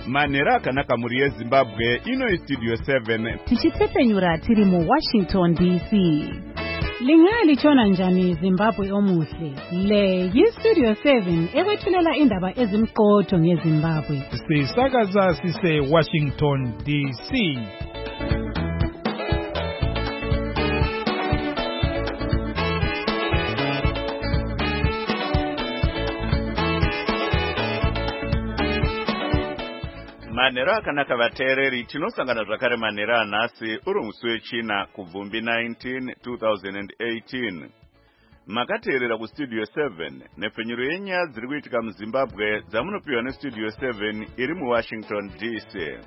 Manhero akanaka muri yeZimbabwe, ino iStudio 7. Tichitsepenyura tiri muWashington DC. Lingalichona njani Zimbabwe omuhle? Le yiStudio 7 ekwethulela indaba ezimqotho ngeZimbabwe. Sisakaza sise Washington DC. Manhero akanaka vateereri, tinosangana zvakare manhero anhasi uri musi wechina kubvumbi 19 2018. Makateerera kuStudio 7 nepfenyuro yenyaya dziri kuitika muZimbabwe dzamunopiwa neStudio 7 iri muWashington DC.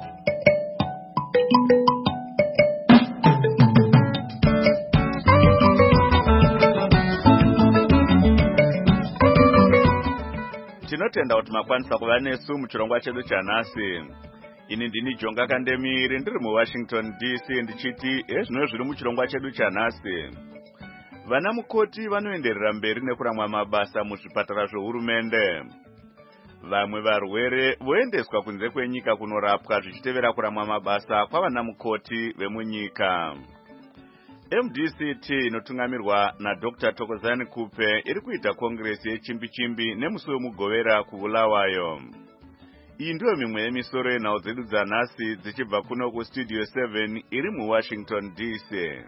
Tinotenda kuti makwanisa kuva nesu muchirongwa chedu chanhasi. Ini ndini Jonga Kandemiri ndiri muWashington DC ndichiti ezvino zviri muchirongwa chedu chanhasi. Vana mukoti vanoenderera mberi nekuramwa mabasa muzvipatara zvohurumende. Vamwe varwere voendeswa kunze kwenyika kunorapwa zvichitevera kuramwa mabasa kwavana mukoti vemunyika. MDCT inotungamirwa naDr. Thokozani Kupe iri kuita kongresi yechimbi-chimbi nemusi wemugovera kuBulawayo. Iyi ndiyo mimwe yemisoro yenhau dzedu dzanhasi dzichibva kuno kuStudio 7 iri muWashington DC.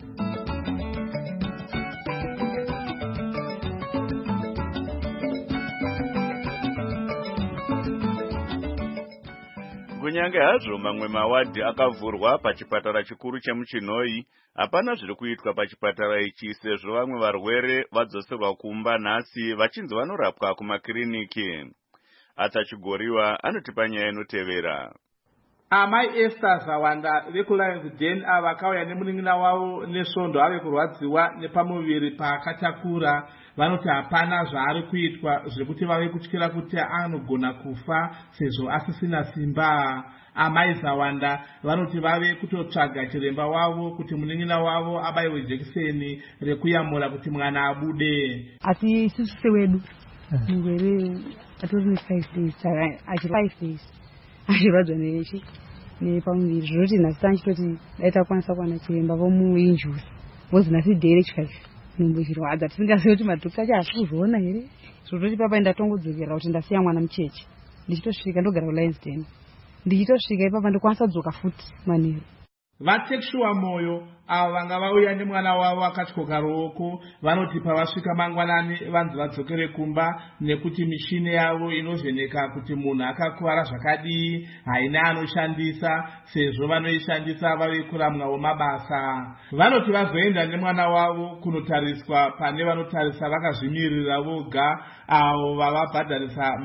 Kunyange hazvo mamwe mawadhi akavhurwa pachipatara chikuru chemuChinoi, hapana zviri kuitwa pachipatara ichi sezvo vamwe varwere vadzoserwa kumba nhasi vachinzi vanorapwa kumakiriniki. Atachigoriwa anotipa nyaya inotevera. Amai Esther Zawanda veku-Lions Den vakauya nemunin'ina wavo nesvondo ave kurwadziwa nepamuviri paakatakura, vanoti hapana zvaari kuitwa zvekuti vave kutyira kuti anogona kufa sezvo asisina simba. Amai Zawanda vanoti vave kutotsvaga chiremba wavo kuti munin'ina wavo abayiwe jekiseni rekuyamura kuti mwana abude. Asi isusu sewedu mugwere atori ne5 days achiri 5 days achirwadzwa nechi nepamuviri zvinoti nhasi tanchitoti dai takwanisa kuwana chiremba vomuinjury vozi nhasi dhele chikaizvo nhumbu chirwadza tisingazivi kuti madhokita acho hasi kuzviona here. Zvototi papai ndatongodzokera kuti ndasiya mwana mucheche ndichitosvika ndogara kuLions Den, ndichitosvika ipapa ndokwanisa kudzoka futi manheru. Vatekeshuwa moyo avo vanga vauya nemwana wavo akatyoka ruoko vanoti pavasvika mangwanani vanzi vadzokere kumba nekuti mishini yavo inovheneka kuti munhu akakuvara zvakadii haina anoshandisa sezvo vanoishandisa vave kuramwawo mabasa. Vanoti vazoenda nemwana wavo kunotariswa pane vanotarisa vakazvimirira voga avo vavabhadharisa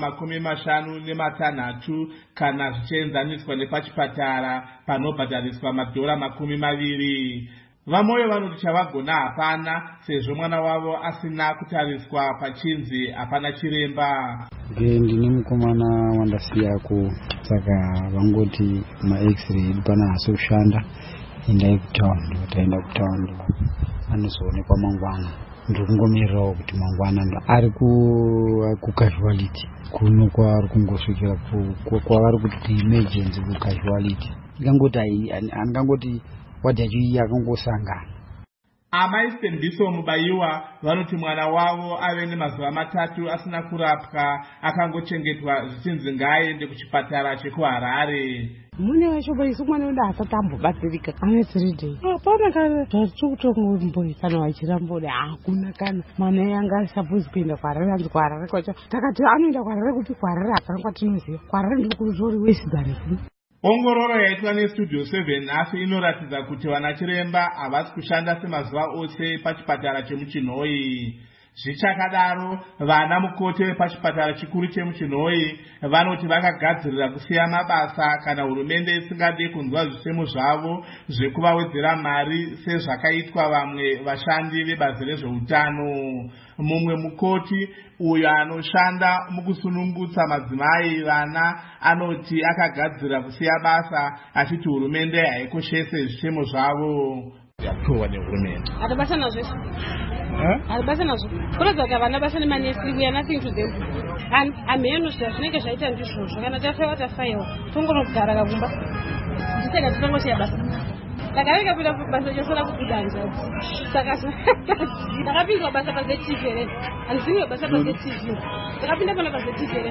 $50 kana zvichienzaniswa nepachipatara panobhadhariswa $20. Vamoyo vanoti chavagona hapana sezvo mwana wavo asina kutariswa pachinzi hapana chiremba. Ndine mukomana wandasiyako saka vangoti ma-x-ray pana hasi kushanda endai kutaundi. Taenda kutaundi anozoonekwa mangwana, ndirikungomirirawo kuti mangwana ari kukasuality kuno kwaari kungosvikira kwavari kuti emergency kukasuality. Ikangoti angangoti wadhi yacho iyi akangosangana. Amai Stembiso Mubayiwa vanoti mwana wavo ave nemazuva 3 asina kurapwa akangochengetwa zvichinzi ngaaende kuchipatara chekuHarare. Mune wacho boisu mwana wedu asati ambobatsirika ane 3 days. Hapana kana zvachitongomboyi kana vachirambode hakuna kana mwana yanga asapuzi kuenda kuHarare, anzi kuHarare kwacho takati anoenda kuHarare kuti kuHarare hapana kwatinoziva. kuHarare ndikuzori wesidharisi. Ongororo yaitwa neStudio 7 nhasi inoratidza kuti vanachiremba havasi kushanda semazuva ose pachipatara chemuChinoi. Zvichakadaro, vana mukoti vepachipatara chikuru chemuChinoi vanoti vakagadzirira kusiya mabasa kana hurumende isingade kunzwa zvisemo zvavo zvekuvawedzera mari sezvakaitwa vamwe vashandi vebazi rezveutano. Mumwe mukoti uyo anoshanda mukusunungutsa madzimai vana anoti akagadzirira kusiya basa achiti hurumende haikoshese zvisemo zvavo. Yapuwa nehurumende. Atabasa nazvo. Basa nazo. Kurodza kuti vana basa nemanesi we are nothing to them. And ameno zvinenge zvaita ndizvozvo kana tafaiwa tongonogara kakumba. Nditega tinongosiya basa. Takareka kuita basa chosora kudanja. Saka ndakapinzwa basa paZTV here. Andisiwe basa paZTV. Ndakapinda pana paZTV here.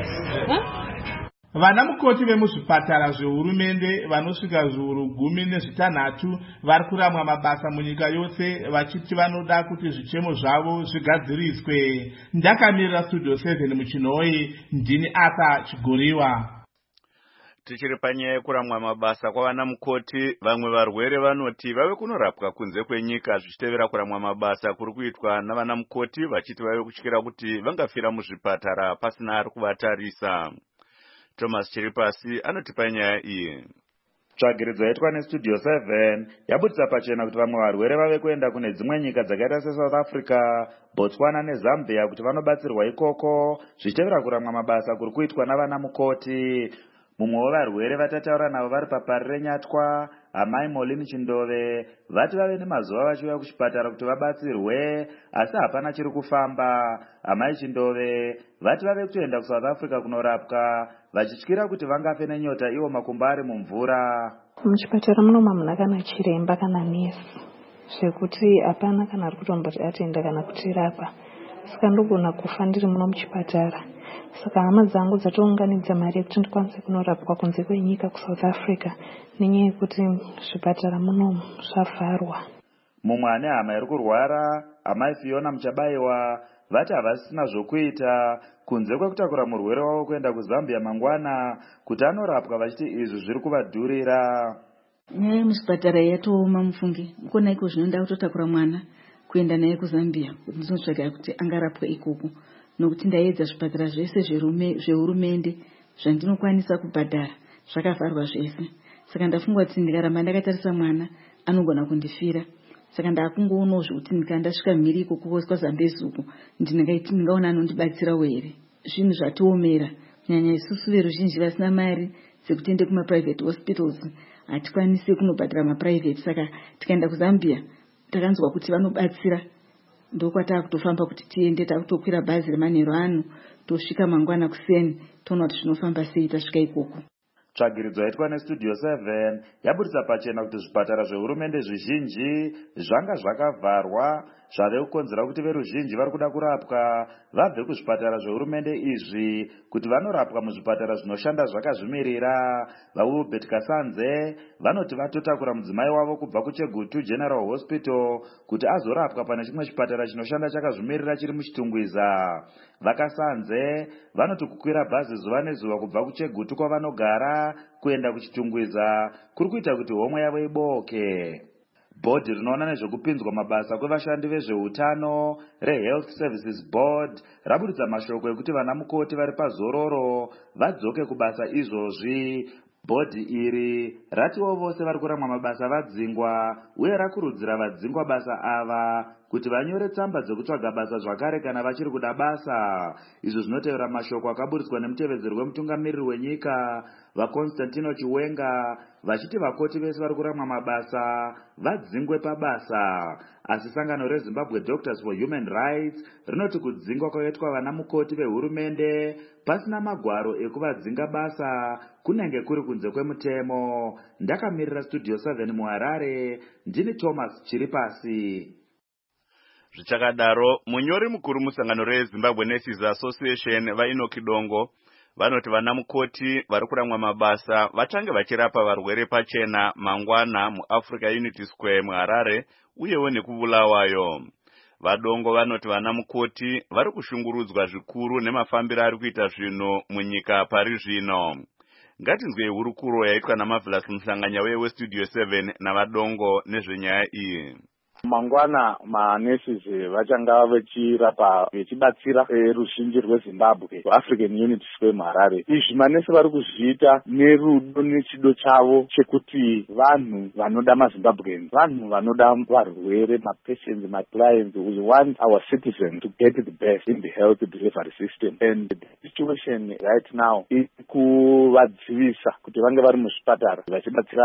Vana mukoti vemuzvipatara zvehurumende vanosvika zviuru 16 vari kuramwa mabasa munyika yose vachiti vanoda kuti zvichemo zvavo zvigadziriswe. Ndakamirira Studio 7 muchinhoi, ndini Arthur Chigoriwa. Tichiri panyaya yekuramwa mabasa kwavana mukoti, vamwe varwere vanoti vave kunorapwa kunze kwenyika zvichitevera kuramwa mabasa kuri kuitwa navana mukoti, vachiti vave kutyira kuti vangafira muzvipatara pasina ari kuvatarisa. Thomas Chiripasi anotipa nyaya iyi. Tsvagiridzo yaitwa neStudio 7 yabudisa pachena kuti vamwe varwere vave kuenda kune dzimwe nyika dzakaita seSouth Africa, Botswana neZambia kuti vanobatsirwa ikoko zvichitevera kuramwa mabasa kuri kuitwa navana mukoti. Mumwe wevarwere vatataura navo vari papari renyatwa, amai Molini Chindove, vati vave nemazuva vachiuya kuchipatara kuti vabatsirwe asi hapana chiri kufamba. Amai Chindove vati vave kutoenda kuSouth Africa kunorapwa vachityira kuti vangafe nenyota ivo makumbo ari mumvura. Muchipatara munomwa muna kana chiremba kana nesi zvekuti hapana kana ari kutomboti atenda kana kutirapa. Saka ndogona kufa ndiri muno muchipatara. Saka hama dzangu dzatounganidza mari yekuti ndikwanise kunorapwa kunze kwenyika kuSouth Africa nenyaya yekuti zvipatara muno zvavharwa. Mumwe ane hama iri kurwara, amai Fiona Muchabayiwa, vati havasisina zvokuita kunze kwekutakura murwere wavo kuenda kuZambia mangwana kuti anorapwa vachiti izvi zviri kuvadhurira. Nyaya muzvipatara yatooma mufungi. Mukona iko zvinoenda kutotakura mwana kuenda naye kuZambia kuti ndinotsvaga kuti angarapwa ikoko. Nokuti ndaedza zvipatara zvese zvehurumende zvandinokwanisa kubhadhara zvakavharwa zvese. Saka ndafunga kuti ndikaramba ndakatarisa mwana anogona kundifira. Saka ndakungoonawo zvekuti ndikandasvika mhiri ikoko kwaZambezi uko ndingaona anondibatsirawo here. Zvinhu zvatiomera kunyanya isusu veruzhinji vasina mari dzekuti ende kumaprivate hospitals hatikwanisi kunobhadhara maprivate. Saka tikaenda kuZambia takanzwa kuti vanobatsira, ndokwata kutofamba kuti tiende takutokwira bhazi remanheru ano tosvika mangwana kuseni toona kuti zvinofamba sei tasvika ikoko. Tsvagiridzo yaitwa neStudio 7 yabudisa pachena kuti zvipatara zvehurumende zvizhinji zvanga zvakavharwa zvave kukonzera kuti veruzhinji vari kuda kurapwa vabve kuzvipatara zvehurumende izvi kuti vanorapwa muzvipatara zvinoshanda zvakazvimirira. VaUbert Kasanze vanoti vatotakura mudzimai wavo kubva kuChegutu General Hospital kuti azorapwa pane chimwe chipatara chinoshanda chakazvimirira chiri muChitungwiza. VaKasanze vanoti kukwira bhazi zuva nezuva kubva kuChegutu kwavanogara kuenda kuChitungwiza kuri kuita kuti homwe yavo iboke. Bhodhi rinoona nezvekupinzwa mabasa kwevashandi vezveutano reHealth Services Board rabudisa mashoko ekuti vana mukoti vari pazororo vadzoke kubasa izvozvi. Bhodhi iri ratiwo vose vari kuramwa mabasa vadzingwa uye rakurudzira vadzingwa basa ava kuti vanyore tsamba dzekutsvaga basa zvakare kana vachiri kuda basa. Izvo zvinotevera mashoko akaburiswa nemutevezeri wemutungamiriri wenyika vaConstantino Chiwenga vachiti vakoti vese vari kuramwa mabasa vadzingwe pabasa. Asi sangano reZimbabwe Doctors for Human Rights rinoti kudzingwa kwakaitwa vana mukoti vehurumende pasina magwaro ekuvadzinga basa kunenge kuri kunze kwemutemo. Ndakamirira Studio 7 muHarare, ndini Thomas Chiripasi. Zvichakadaro, munyori mukuru musangano reZimbabwe Nurses Association vaInoki Dongo vanoti vana mukoti vari kuramwa mabasa vachange vachirapa varwere pachena mangwana muAfrica Unity Square muHarare uyewo nekubulawayo. Vadongo vanoti vana mukoti vari kushungurudzwa zvikuru nemafambiro ari kuita zvinhu munyika pari zvino. Ngatinzwe hurukuro yaitwa naMarvelous Muhlanganya weStudio 7 navadongo nezvenyaya iyi. Mangwana manurses vachanga vechibatsira ruzhinji rweZimbabwe kuAfrican Unity Square muHarare. Izvi manesi vari kuzviita nerudo nechido chavo chekuti vanhu vanoda maZimbabweans, vanhu vanoda varwere, mapatients, maclients, we want our citizens to get the best in the health delivery system. And the situation right now is kuvadzivisa kuti vange vari muzvipatara vachibatsira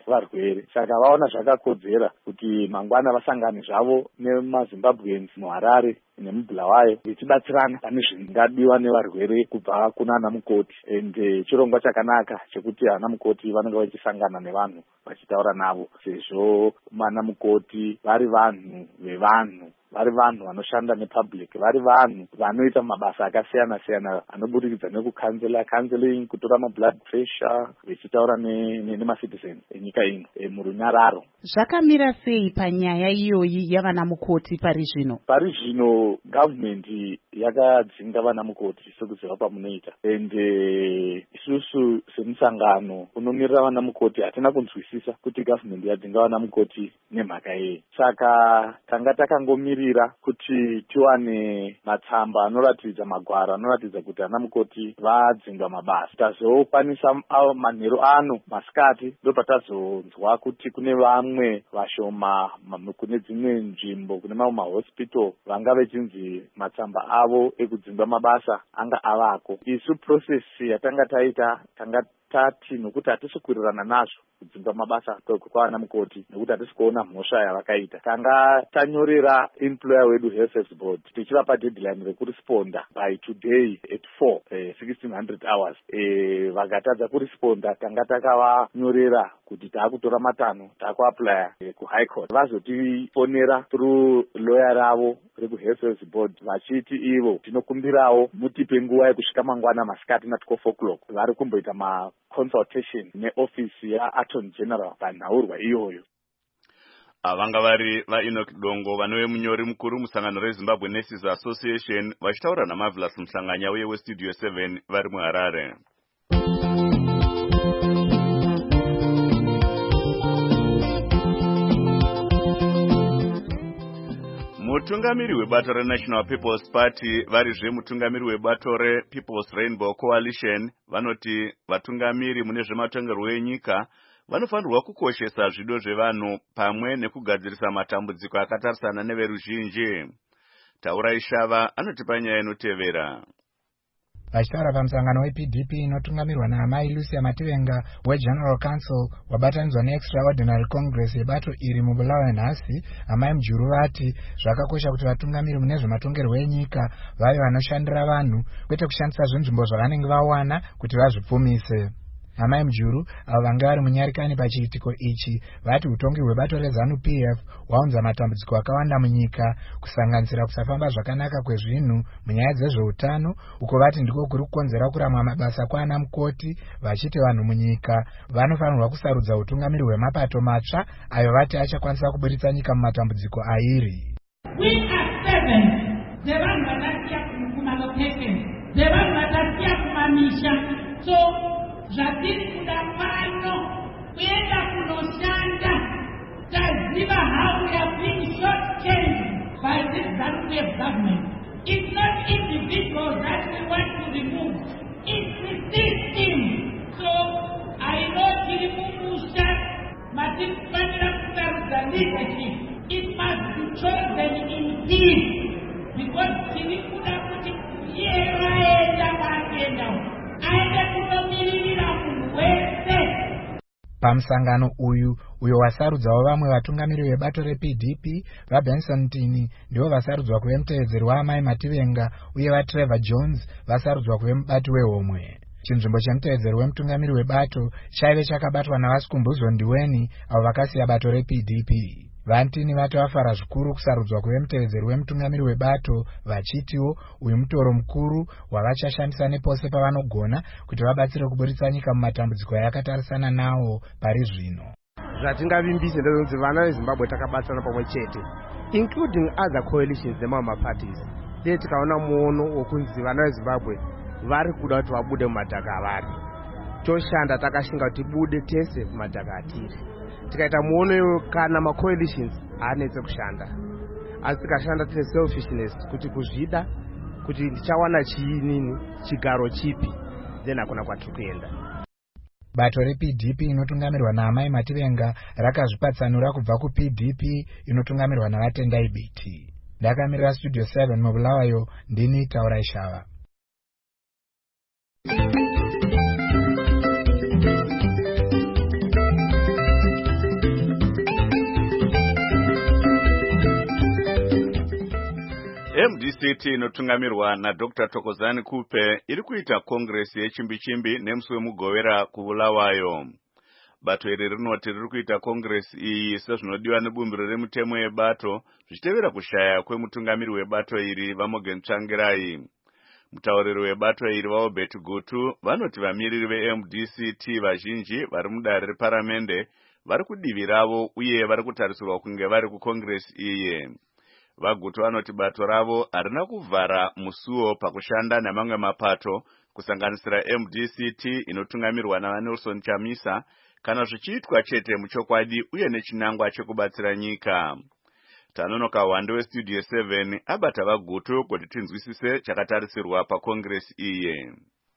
varwere. Saka vaona zvakakodzera kuti mangwana vasangane zvavo nemaZimbabweans muHarare nemubulawayo vechibatsirana pane zvingadiwa nevarwere kubva kunana mukoti. Ende chirongwa chakanaka chekuti ana mukoti vanenge vachisangana nevanhu vachitaura navo, sezvo mana mukoti vari vanhu vevanhu, vari vanhu vanoshanda nepublic, vari vanhu vanoita mabasa akasiyana siyana anoburikidza counseling, kutora mablood pressure, vechitaura nemacitizens enyika ino murunyararo. Zvakamira sei panyaya iyoyi yavana mukoti pari zvino? Pari zvino government yakadzinga vana mukoti sekuziva pamunoita, ende isusu semusangano unomirira vana mukoti hatina kunzwisisa kuti government yadzinga vana mukoti nemhaka yei. Saka tanga takangomirira kuti tiwane matsamba anoratidza, magwaro anoratidza kuti ana mukoti vadzinga mabasa. Tazokwanisa manheru ano masikati ndopatazonzwa kuti kune vamwe vashoma kune dzimwe nzvimbo, kune mamwe mahospital vanga vechinzi matsamba avo ekudzimba mabasa anga avako. Isu process yatanga taita tanga tati nokuti hatisi kuwirirana nazvo kudzimba mabasa kwavana mukoti, nokuti hatisi kuona mhosva yavakaita. Tanga tanyorera employer wedu health board tichivapa deadline rekuresponda by today at 1600 hours. Vakatadza kuresponda tanga takavanyorera kuti taakutora matanho taakuaplya kuhigh court. Vazotifonera through lawyer ravo reku-health board vachiti ivo tinokumbirawo mutipe nguva yekusvika mangwana masikati na 12 o'clock. Vari kumboita consultation neofisi yaattorney general panhaurwa iyoyo. Avanga vari vaEnoch Dongo vanove munyori mukuru musangano reZimbabwe Nurses Association vachitaura naMarvelous Mhlanganya uye weStudio 7 vari muHarare. Mutungamiri webato reNational People's Party varizve mutungamiri webato rePeople's Rainbow Coalition vanoti vatungamiri mune zvematongerwo enyika vanofanirwa kukoshesa zvido zvevanhu pamwe nekugadzirisa matambudziko akatarisana neveruzhinji. Taurai Shava anotipa nyaya inotevera. Vachitaura pamusangano wePDP inotungamirwa naamai Lucia Mativenga weGeneral Council wabatanidzwa neExtraordinary Congress yebato iri mubulawayo nhasi, amai Mujuru vati zvakakosha kuti vatungamiri mune zvematongerwo enyika vave vanoshandira vanhu kwete kushandisa zvinzvimbo zvavanenge vawana kuti vazvipfumise. Amai Mujuru avo vanga vari munyarikani pachiitiko ichi vati utongi hwebato reZANU-PF hwaunza matambudziko akawanda munyika, kusanganisira kusafamba zvakanaka kwezvinhu munyaya dzezveutano, uko vati ndiko kuri kukonzera kuramwa mabasa kwaana mukoti, vachiti vanhu munyika vanofanirwa kusarudza utungamiri hwemapato matsva ayo vati achakwanisa kuburitsa nyika mumatambudziko airi. We are 7 dzevanhu vatasiya kumalocation, dzevanhu vatasiya kumamisha, so zvatiri kuda pano kuenda kunoshanda. Taziva how we are being shortchanged by this ZANU-PF government. It's not individuals that we want to remove, it's the system. So I know Chirimumusha Matifanira Kutarza leadership, it must be chosen in peace, because Chirikuda Kuti Yera Bakenda aende kunomiririra munhu wese. Pamusangano uyo wasarudzawo vamwe vatungamiri vebato rePDP vaBenson Mtini ndivo vasarudzwa kuve mutevedzeri waamai Mativenga, uye vaTrevor Jones vasarudzwa kuve mubati wehomwe. Chinzvimbo chemutevedzeri wemutungamiri webato chaive chakabatwa naVasikumbuzo Ndiweni avo vakasiya bato rePDP. Vantini vati vafara zvikuru kusarudzwa kuve mutevedzeri wemutungamiri webato, vachitiwo uyu mutoro mukuru wavachashandisa nepose pavanogona kuti vabatsire kuburitsa nyika mumatambudziko yakatarisana nawo pari zvino. Zvatingavimbise ndezvekuti vana veZimbabwe takabatsana pamwe chete, including other coalitions nemamwe parties. Dei tikaona muono wokunzi vana veZimbabwe vari kuda kuti vabude mumadhaka avari, toshanda takashinga kuti tibude tese mumadhaka atiri. Tikaita muono iwo kana macoalitions haanetse kushanda, asi tikashanda tine selfishness kuti kuzvida kuti ndichawana chiinini chigaro chipi, then hakuna kwatiri kuenda. Bato rePDP inotungamirwa naamai Mativenga rakazvipatsanura kubva kuPDP inotungamirwa navatendai Biti. Ndakamirira Studio 7 mubulawayo, ndini Taurai Shava. MDCT inotungamirwa naDr. Thokozani Kupe iri kuita kongresi yechimbi-chimbi nemusi wemugovera kuBulawayo. Bato iri rinoti riri kuita kongresi iyi sezvinodiwa nebumbiro remutemo yebato zvichitevera kushaya kwemutungamiri webato iri Vamogen Tsvangirai. Mutauriri webato iri vaObert Gutu vanoti vamiriri veMDCT vazhinji vari mudare reparamende vari kudivi ravo uye vari kutarisirwa kunge vari kukongresi iyi. Vagutu vanoti bato ravo harina kuvhara musuwo pakushanda namamwe mapato kusanganisira MDCT inotungamirwa naNelson Chamisa kana zvichiitwa chete muchokwadi uye nechinangwa chekubatsira nyika. Tanonoka Wande weStudio 7 abata vagutu kuti tinzwisise chakatarisirwa pakongresi iyi.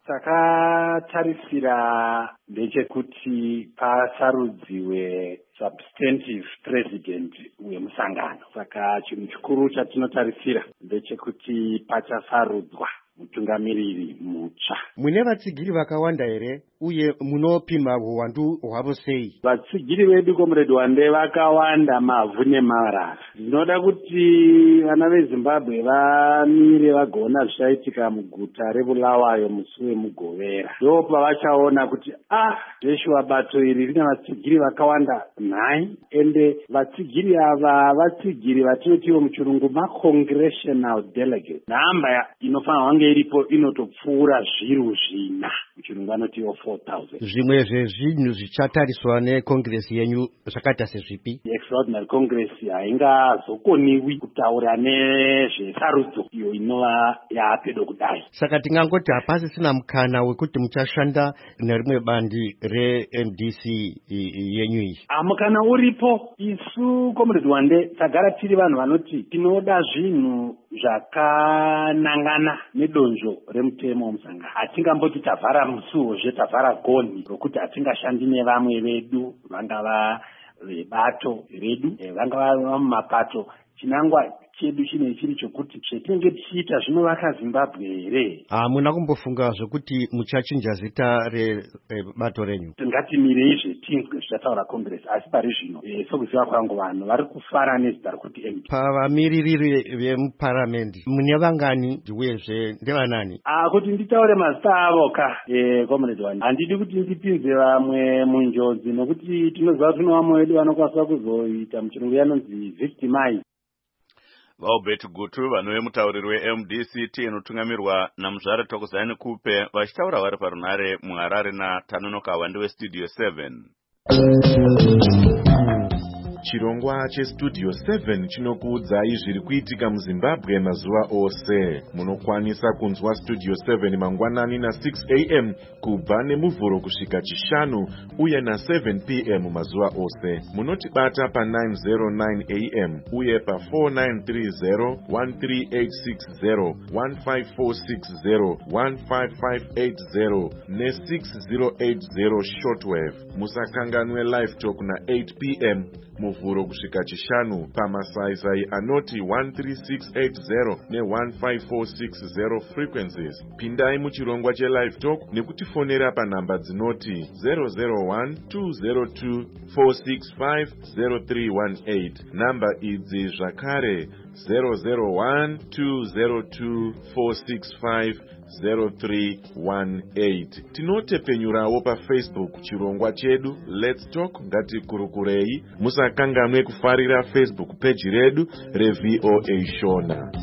Takatarisira ndechekuti pasarudziwe substantive president wemusangano. Saka chinhu chikuru chatinotarisira ndechekuti pachasarudzwa mutungamiriri mutsva. Mune vatsigiri vakawanda here uye munopima uwandu hwavo sei? Vatsigiri vedu Comrade Wande vakawanda mavhu nemarara. Ndinoda kuti vana veZimbabwe vamire vagoona zvichaitika muguta reBulawayo musi wemugovera. Ndo pavachaona kuti Joshua bato iri rina vatsigiri vakawanda nhai, ende vatsigiri ava vatsigiri vatinotiwo muchirungu ma-congressional delegate. Nhamba inofanirwa kunge iripo inotopfuura zviru zvina, muchirungu anotiwo 4,000. Zvimwe zvezvinhu zvichatariswa nekongresi yenyu zvakaita sezvipi? Extraordinary Congress haingazokoniwi kutaura nezvesarudzo iyo inova yapedo kudai. Saka tingangoti hapasisina mukana wekuti muchashanda nerimwe bandi reMDC yenyu iyi? Mukana uripo. Isu Comrade Wande tagara tiri vanhu vanoti tinoda zvinhu zvakanangana nedonzvo remutemo womusangano. Hatingamboti tavhara musuwo tavhara gonhi rokuti hatingashandi nevamwe vedu, vangava vebato redu, vangava mumapato. Chinangwa chedu chine chiri chokuti zvetinenge tichiita zvinovaka Zimbabwe here. Hamuna kumbofunga zvokuti muchachinja zita rebato renyu? Ngatimirei tinzwe zvichataura kongresi, asi pari zvino sokuziva kwangu vanhu vari kufara nezita rokuti MP. Pavamiriri vemuparamende mune vangani uyezve ndevanani? Kuti nditaure mazita avo Comrade Wande, handidi kuti ndipinze vamwe munjodzi nokuti tinoziva kuti vamwe vedu vanokwanisa kuzoita muchirungu yanonzi victimize. VaObert Gutu vanove mutauriri weMDCT inotungamirwa naMuzvare Thokozani Kupe vachitaura vari parunare muHarare naTanonoka Wande weStudio 7. Chirongwa cheStudio 7 chinokuudzai zviri kuitika muZimbabwe mazuva ose. Munokwanisa kunzwa Studio 7 mangwanani na6 am kubva nemuvhuro kusvika chishanu uye na7 pm mazuva ose. Munotibata pa909 am uye pa4930 13860 15460 15580 ne6080 shortwave. Musakanganwe live talk na8 pm muvhuro kusvika chishanu pamasaisai anoti 13680 ne15460 frequencies. Pindai muchirongwa chelive talk nekutifonera panhamba dzinoti 001-202-465-0318. Namba idzi zvakare 001-202-465-0318. Tinotepenyurawo paFacebook chirongwa chedu Let's Talk ngatikurukurei. Musakanganwe kufarira Facebook page redu reVOA Shona.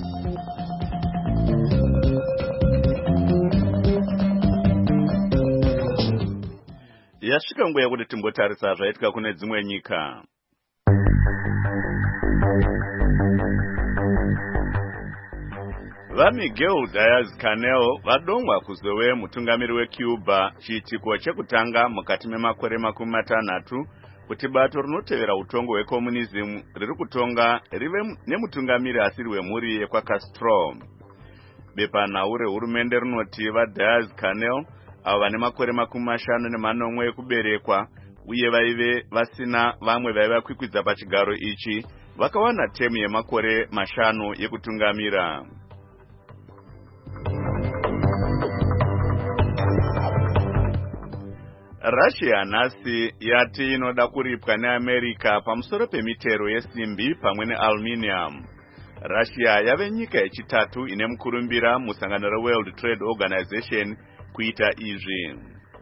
Yasvika nguva yekuti timbotarisa zvaitika kune dzimwe nyika. VaMiguel Diaz-Canel vadongwa kuzove mutungamiri weCuba chiitiko chekutanga mukati memakore 60 kuti bato rinotevera utongo hwekomunism riri kutonga rive nemutungamiri asiri wemhuri yekwaCastro. Bepanhau rehurumende rinoti vaDiaz-Canel avo vane makore 50 ekuberekwa uye vaive vasina vamwe vaivakwikwidza pachigaro ichi vakawana temu yemakore 5 yekutungamira. Russia nhasi yati inoda kuripwa neAmerica pamusoro pemitero yesimbi pamwe nealuminium. Russia yave nyika yechitatu ine mukurumbira musangano reWorld Trade Organization kuita izvi.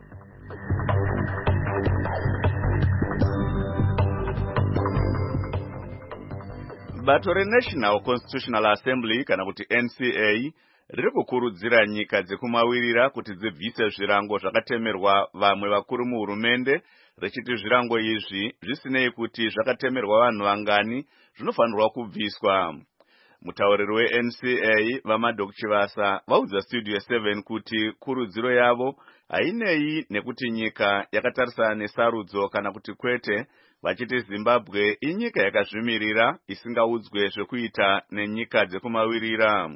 Bato reNational Constitutional Assembly kana kuti NCA riri kukurudzira nyika dzekumawirira kuti dzibvise zvirango zvakatemerwa vamwe vakuru muhurumende, richiti zvirango izvi zvisinei kuti zvakatemerwa vanhu vangani zvinofanirwa kubviswa. Mutauriri weNCA vaMadok Chivasa vaudza Studio 7 kuti kurudziro yavo hainei nekuti nyika yakatarisana nesarudzo kana kuti kwete, vachiti Zimbabwe inyika yakazvimirira isingaudzwe zvekuita nenyika dzekumawirira.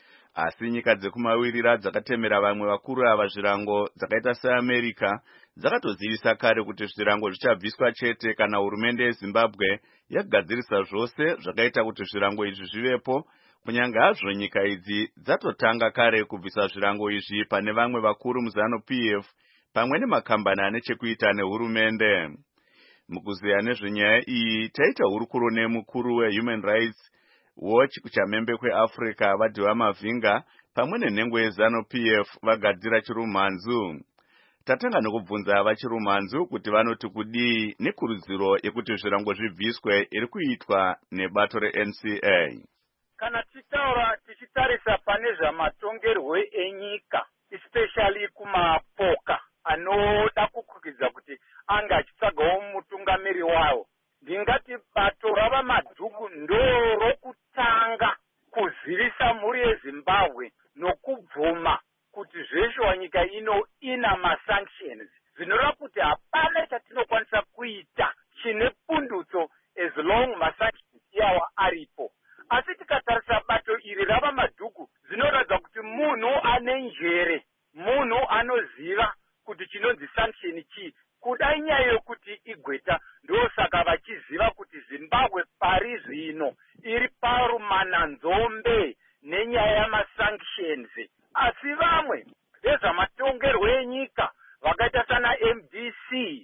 Asi nyika dzekumawirira dzakatemera vamwe vakuru ava zvirango dzakaita seAmerica dzakatozivisa kare kuti zvirango zvichabviswa chete kana hurumende yeZimbabwe yagadzirisa zvose zvakaita kuti zvirango izvi zvivepo, kunyange hazvo nyika idzi dzatotanga kare kubvisa zvirango izvi pane vamwe vakuru muZANU-PF pamwe nemakambani ane chekuita nehurumende. Mukuziya nezvenyaya iyi taita hurukuro nemukuru weHuman Rights Watch kuchamembe kweAfrica Vadiwa Mavinga pamwe nenhengo yeZANU-PF vagadzira Chirumhanzu. Tatanga nekubvunza vaChirumhanzu kuti vanoti kudii nekurudziro yekuti zvirango zvibviswe iri kuitwa nebato reNCA. Kana tichitarisa pane zvamatongerwo enyika, especially kumapoka anoda kukwikwidzwa kuti anga achitsvagawo mutungamiri wawo, ndingati bato ravaMadhuku ndorokutanga kuzivisa mhuri yeZimbabwe nokubvuma kuti zveshe nyika ino ina masanctions, zvinoreva kuti hapana chatinokwanisa kuita chine pundutso as long masanctions iyawa aripo. Asi tikatarisa bato iri ravaMadhuku zvinoratidza kuti munhu ane njere, munhu anoziva kuti chinonzi sanction chii. Kudai nyaya yokuti igweta, ndosaka vachiziva kuti Zimbabwe pari zvino iri parumananzombe nenyaya yamasanctions. Asi vamwe vezvamatongerwo enyika vakaita sana MDC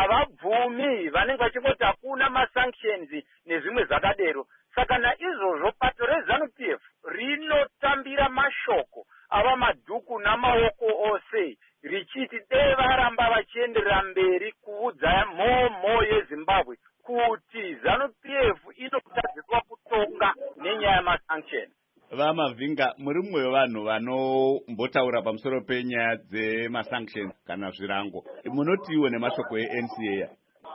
havabvumi, vanenge vachingoti hakuna masanctions nezvimwe zvakadero. Saka naizvozvo bato reZANU-PF rinotambira mashoko avaMadhuku namaoko ose, richiti dei varamba vachienderera mberi kuudza mhomho yeZimbabwe kuti ZANU-PF inotadziswa kutonga nenyaya yamasanctions. VaMavinga, muri mumwe wevanhu vanombotaura pamusoro penyaya dzemasanctions kana zvirango, munotiwo nemashoko eNCA?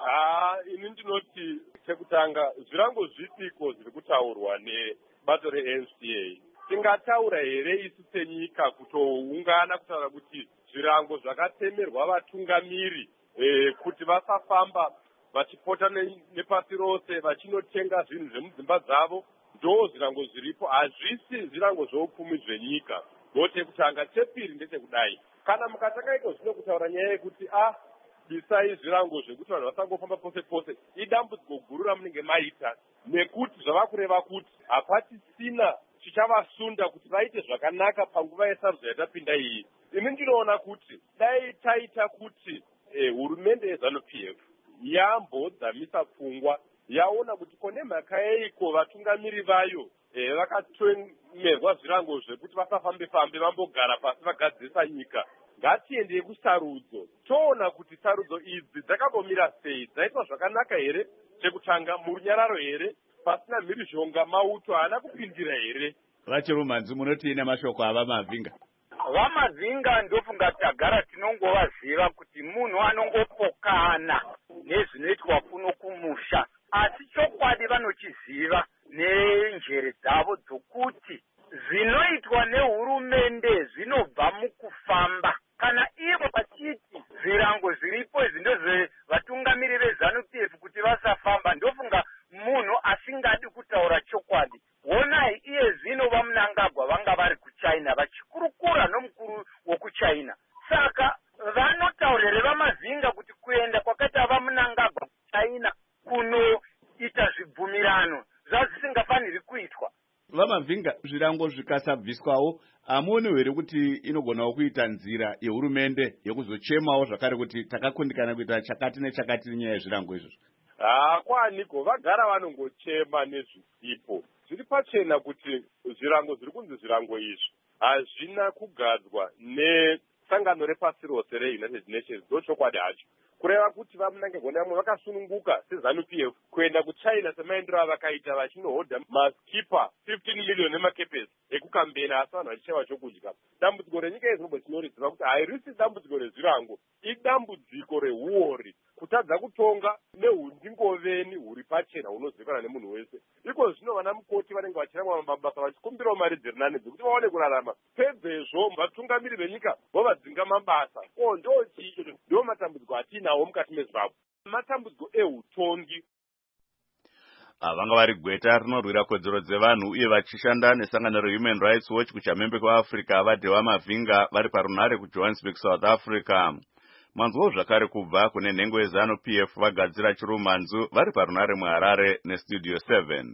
Ini ndinoti chekutanga zvirango zvipiko zviri kutaurwa nebato reNCA. Tingataura here isu senyika kutoungana kutaura kuti zvirango zvakatemerwa vatungamiri kuti vasafamba vachipota nepasi rose vachinotenga zvinhu zvemudzimba dzavo, ndo zvirango zviripo, hazvisi zvirango zveupfumi zvenyika. Ndokutanga. Chepiri ndechekudai, kana mukatanga iko zvino kutaura nyaya yekuti bisai zvirango zvekuti vanhu vasangofamba pose pose, idambudziko guru ramunenge maita, nekuti zvava kureva kuti hapatisina chichavasunda kuti vaite zvakanaka panguva yesarudzo yatapinda iyi. Ini ndinoona kuti dai taita kuti hurumende yeZANU-PF yambodzamisa pfungwa, yaona kuti kone mhaka yeiko vatungamiri vayo vakatomerwa zvirango zvekuti vasafambe-fambe vambogara pasi vagadzirisa nyika. Ngatiendei kusarudzo, toona kuti sarudzo idzi dzakambomira sei, dzaitwa zvakanaka here, chekutanga murunyararo here, pasina mhirizhonga, mauto haana kupindira here. VaChirumhanzu, munoti nemashoko avaMavinga? VaMavinga ndofunga tagara tinongovaziva kuti munhu anongopokana nezvinoitwa kuno kumusha, asi chokwadi vanochiziva nenjere dzavo dzokuti zvinoitwa nehurumende zvinobva mukufamba. Kana ivo vachiti zvirango zviripo izvi ndozvevatungamiri veZANU-PF kuti vasafamba, ndofunga munhu asingadi kutaura chokwadi. Honai iye zvino vaMnangagwa vanga vari kuChina vachikurukura nomukuru wokuChina. Saka vanotaurire vaMavinga kuti kuenda kwakaita vaMnangagwa kuChina kunoita zvibvumirano zvazvisingafaniri kuitwa. VaMavinga, zvirango zvikasabviswawo, hamuoni here kuti inogonawo kuita nzira yehurumende yekuzochemawo zvakare kuti takakundikana kuita chakati nechakati nenyaya yezvirango izvozvo? Kwaniko vagara vanongochema nezvisipo. zviri pachena kuti zvirango zviri kunzi zvirango izvi hazvina kugadzwa nesangano repasi rose reunited nations. Ndochokwadi hacho kureva kuti vamunange gona vamwe vakasununguka seZANU-PF kuenda kuchina semaendero avakaita vachinohodha maskipa 15 million emakepesi ekukambena, asi vanhu vachichaiwa chokudya. Dambudziko renyika yeZimbabwe tinoriziva kuti hairisi dambudziko rezvirango, idambudziko reuori, kutadza kutonga nehundingoveni huri pachena hunozivikanwa nemunhu wese. Iko zvino vana mukoti vanenge vachiramwa mabasa vachikumbirawo mari dziri nani dzekuti vaone kurarama. Pedzezvo vatungamiri venyika vovadzinga mabasa. Ndo chicho ndo matambudziko atinawo mukati meZimbabwe, matambudziko eutongi. Vanga vari gweta rinorwira kodzero dzevanhu uye vachishanda nesangano reHuman Rights Watch kuchamhembe kweAfrica vaDhewa Mavhinga vari parunhare kuJohannesburg, South Africa. Manzwawo zvakare kubva kune nhengo yeZANU-PF vagadzira chirumanzu vari parunhare muHarare neStudio 7.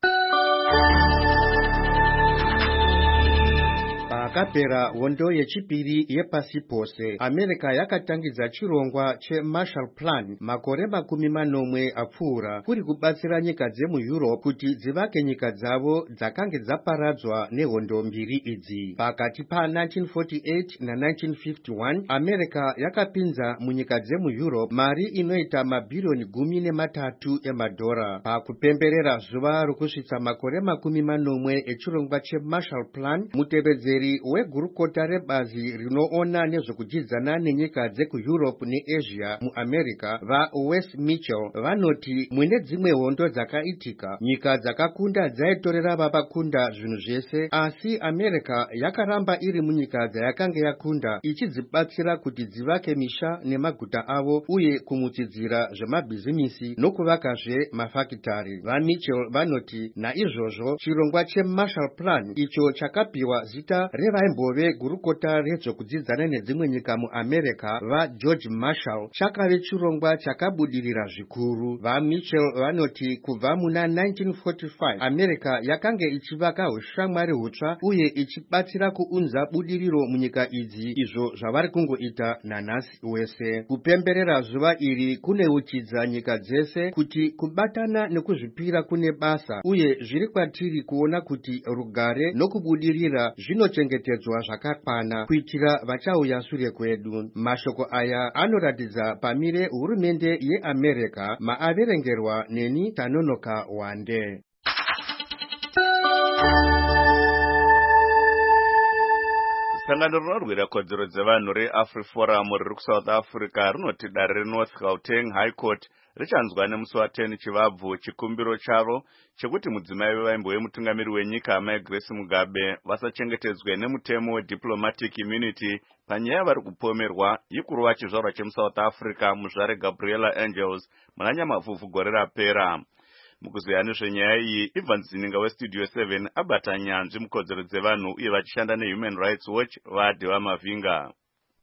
Pakapera hondo yechipiri yepasi pose, America yakatangidza chirongwa cheMarshall Plan makore 40 apfuura kuri kubatsira nyika dzemuEurope kuti dzivake nyika dzavo dzakange dzaparadzwa nehondo mbiri idzi. Pakati pa1948 na1951 America yakapinza munyika dzemuEurope mari inoita mabhirioni 13 emadhora pakupemberera zuva rokusvitsa makore 40 echirongwa cheMarshall Plan. Mutevedzeri wegurukota rebazi rinoona nezvekudyidzana nenyika dzekuEurope neAsia muAmerica vaWes Mitchell vanoti mune dzimwe hondo dzakaitika nyika dzakakunda dzaitorera vapakunda zvinhu zvese, asi America yakaramba iri munyika dzayakanga yakunda ichidzibatsira kuti dzivake misha nemaguta avo uye kumutsidzira zvemabhizimisi nokuvakazve mafakitari. VaMitchell vanoti naizvozvo chirongwa cheMarshall Plan icho chakapiwa zita revaimbove gurukota rezvekudzidzana nedzimwe nyika muAmerica vaGeorge Marshall chakave chirongwa chakabudirira zvikuru. VaMitchell vanoti kubva muna 1945 America yakange ichivaka ushamwari hutsva uye ichibatsira kuunza budiriro munyika idzi, izvo zvavari kungoita nanhasi wese. Kupemberera zuva iri kuneukidza nyika dzese kuti kubatana nekuzvipira kune basa uye zviri kwatiri kuona kuti rugare nokubudirira zvinochengetedzwa zvakakwana kuitira vachauya shure kwedu. Mashoko aya anoratidza pamire hurumende yeAmerica maaverengerwa neni Tanonoka Wande. Sangano rinorwira kodzero dzevanhu reAfriforum riri kuSouth Africa rinoti dare reNorth Gauteng High Court richanzwa nemusi wa10 chivabvu chikumbiro chavo chekuti mudzimai vevaimbo wemutungamiri wenyika amai Grace Mugabe vasachengetedzwe nemutemo wediplomatic immunity panyaya vari kupomerwa ikuru wachizvarwa chemuSouth Africa muzvare Gabriela Angels muna Nyamavhuvhu gore rapera. Mukuziya nezvenyaya iyi, Ivan Zininga weStudio 7 abata nyanzvi mukodzero dzevanhu uye vachishanda neHuman Rights Watch vaDhewa Mavhinga.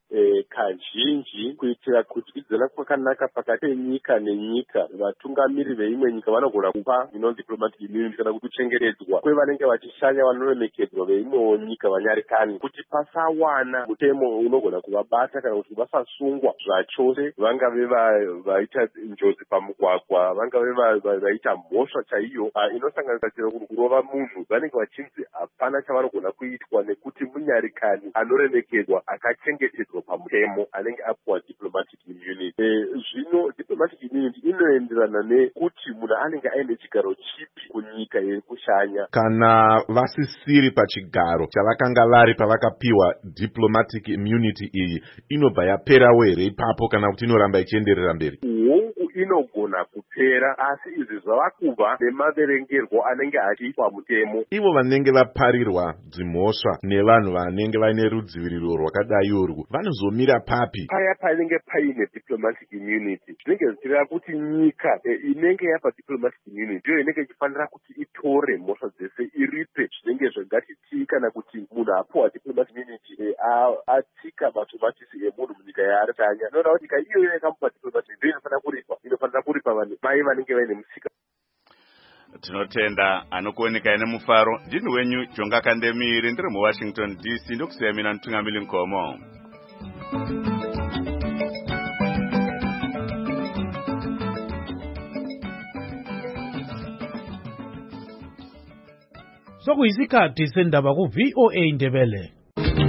Kazhinji kuitira kuti idzana kwakanaka pakati penyika nenyika, vatungamiri veimwe nyika vanogona kupa diplomatic immunity kana kuchengetedzwa kwevanenge vachishanya vanoremekedzwa veimwewo nyika vanyarikani, kuti pasawana mutemo unogona kuvabata kana kuti vasasungwa zvachose, vangave vaita njodzi pamugwagwa, vangave vaita mhosva chaiyo inosanganisa chero kurova munhu, vanenge vachinzi hapana chavanogona kuitwa nekuti munyarikani anoremekedzwa akachengetedzwa pamutemo anenge apuwa diplomatic immunity. Zvino diplomatic immunity inoenderana nekuti munhu anenge aine chigaro chipi kunyika yekushanya. Kana vasisiri pachigaro chavakanga vari pavakapiwa diplomatic immunity iyi, inobva yaperawo here ipapo kana kuti inoramba ichienderera mberi? Inogona kupera, asi izvi zvava kuva nemaverengerwo anenge achiitwa mutemo. Ivo vanenge vaparirwa dzimhosva nevanhu vanenge vaine rudziviriro rwakadai urwu vanozomira papi? Paya panenge paine diplomatic immunity zvinenge zvichireva kuti nyika inenge yapa diplomatic immunity ndiyo inenge ichifanira kuti itore mhosva dzese iripe zvinenge zvangatitii kana kuti munhu apuwa diplomatic immunity atsika matomatisi emunhu munyika yaari tanya. Inoda kuti nyika iyoyo yakamupa diplomatic ndiyo inofanira kuripa vanhu mai vanenge vaine musika. Tinotenda anokuoneka ine mufaro. Ndini wenyu Jonga Kandemiri ndiri muWashington DC ndokusiya mina Ntungamili Nkomo. sokuyisikhathi sendaba ku VOA Ndebele.